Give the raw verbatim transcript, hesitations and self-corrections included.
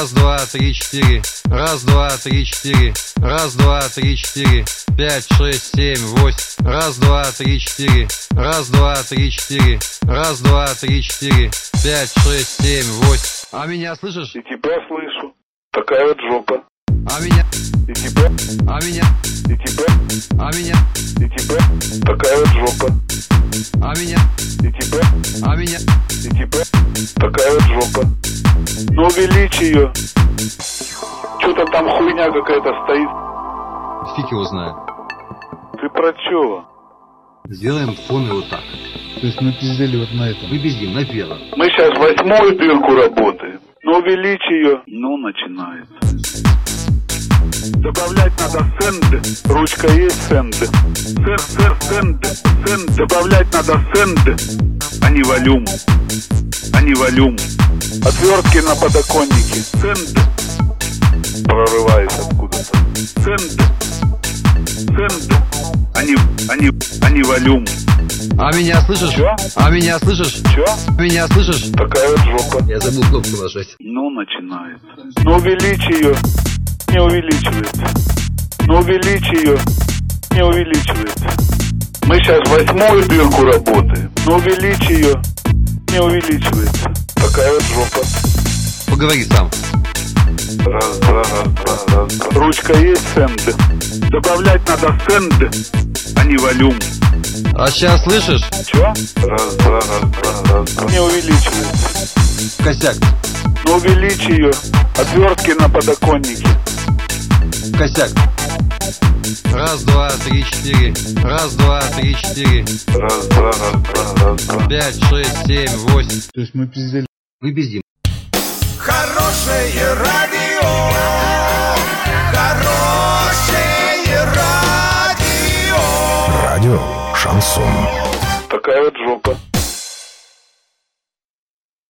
Раз, два, три, четыре. Раз, два, три, четыре. Раз, два, три, четыре. Пять, шесть, семь, восемь. Раз, два, три, четыре. Раз, два, три, четыре. Раз, два, три, четыре. Пять, шесть, семь, восемь. А меня слышишь? И тебя слышу. Такая вот жопа. А меня? И тебя. А меня? И тебя. А меня? И тебя. Такая вот жопа. А меня? И тебя. А меня? И тебя. Такая вот жопа. Ну увеличь ее. Что-то там хуйня какая-то стоит. Фиг его знает. Ты про чё? Сделаем фон вот так. То есть мы пиздели вот на этом. Мы пиздим на первом. Мы сейчас восьмую дырку работаем. Ну увеличь ее. Ну начинает. Добавлять надо сенд. Ручка есть сенд. Сэр, сэр, сенд. Сенд. Добавлять надо сенд. А не волюм. А не волюм. Отвертки на подоконнике. Сенд. Прорываясь откуда-то. Сенд. Сенд. А не, а не, а не волюм. А меня слышишь? Чё? А меня слышишь? Чё? Меня слышишь? Такая вот жопа. Я забыл кнопку нажать. Ну начинает. Ну увеличь ее. Не увеличивается. Ну увеличь ее. Не увеличивается. Мы сейчас восьмую дырку работаем. Ну увеличь ее. Не увеличивается. Такая вот жопа. Поговори сам. Раз, два, раз, два, раз, два. Ручка есть сенд. Добавлять надо сенд. А не волюм. А сейчас слышишь? Чё? Раз, два, раз, два, раз, два. Не увеличивается. Косяк. Ну увеличь ее. Отвертки на подоконнике. Косяк. Раз, два, три, четыре. Раз, два, три, четыре. Раз, два, раз, два, раз, два. Пять, шесть, семь, восемь. То есть мы пиздели. Мы пиздим. Хорошее радио, хорошее радио. Радио Шансон. Такая вот жопа.